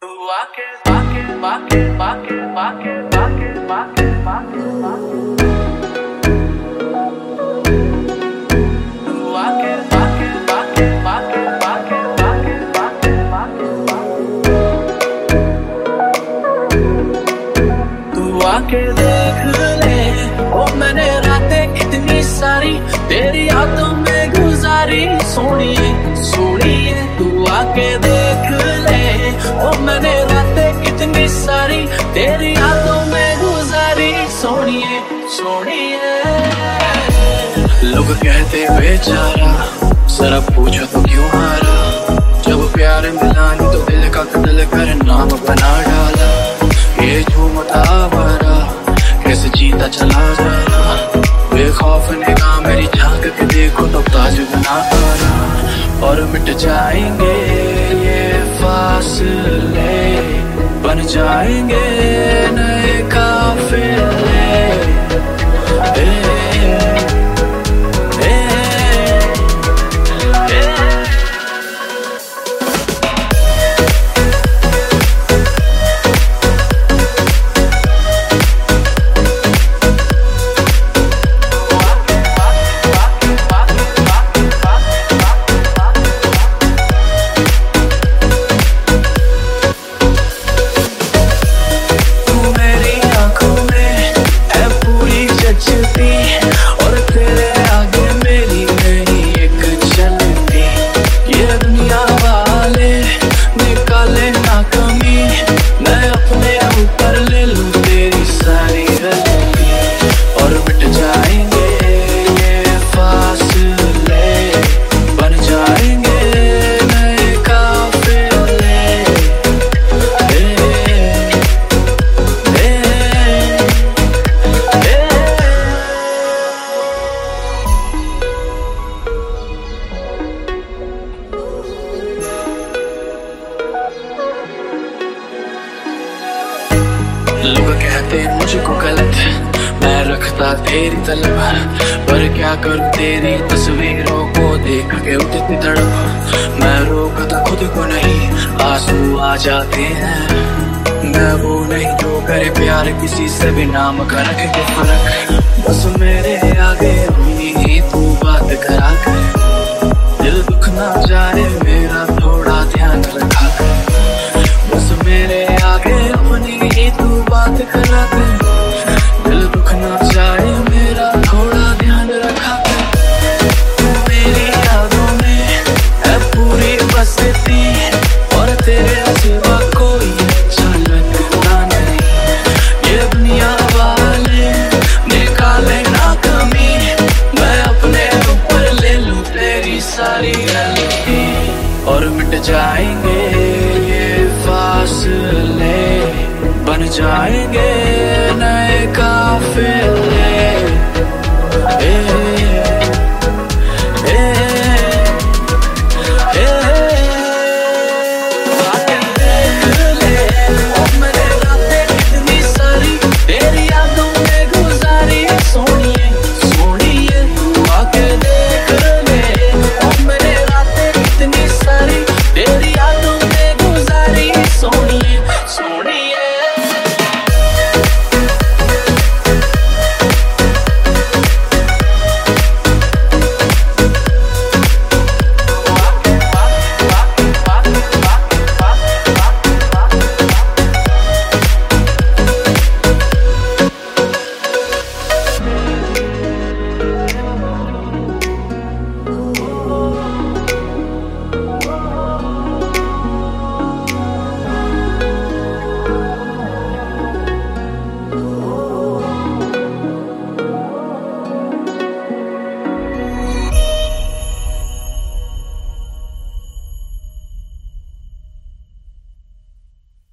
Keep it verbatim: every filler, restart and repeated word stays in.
तू आके आके आके आके आके आके आके आके तू आके आके आके आके आके आके आके तू आके देख ले ओ मैंने रातें कितनी सारी तेरी यादों में गुजारी। सोनिए सोनिए तू आके देख ले ओ मैंने रातें कितनी सारी तेरी यादों में गुजारी। सोनिए सोनिए लोग कहते बेचारा जरा पूछो तो क्यों हारा। जब प्यार मिला नहीं तो दिल का कत्ल कर नाम बना डाला। ये झूमता आवारा कैसे जीता चला जा रहा। बेखौफ निगाह मेरी झांक के देखो तो ताज बना पारा। और मिट जाएंगे ये फासले बन जाएंगे नए काफिले। और तेरे आगे मेरी नहीं एक चलती। ये दुनिया वाले निकाले ना कमी मैं अपने ऊपर ले लूं तेरी सारी गलती। और मिट जाएंगे ये फासले बन जाएंगे नए काफिले। लोग कहते मुझको गलत मैं रखता तेरी तलब। पर क्या करूं तेरी तस्वीरों को देख के उठती तड़प। मैं रोकता खुद को नहीं आंसू आ जाते हैं। मैं वो नहीं जो करे प्यार किसी से भी नाम का रखे के फर्क। बस मेरे आगे हुई तू बात करा कर दिल दुख ना जाए मेरा थोड़ा ध्यान रखा कर। बस मेरे आगे अपनी ही तू बात करा कर दिल दुख ना जाए मेरा थोड़ा ध्यान रखा कर। तू मेरी यादों में है पूरी बसती और तेरे सिवा कोई अच्छा लगता नहीं। ये दुनिया वाले निकाले ना कमी मैं अपने ऊपर ले लूं तेरी सारी गलती। और मिट जाएंगे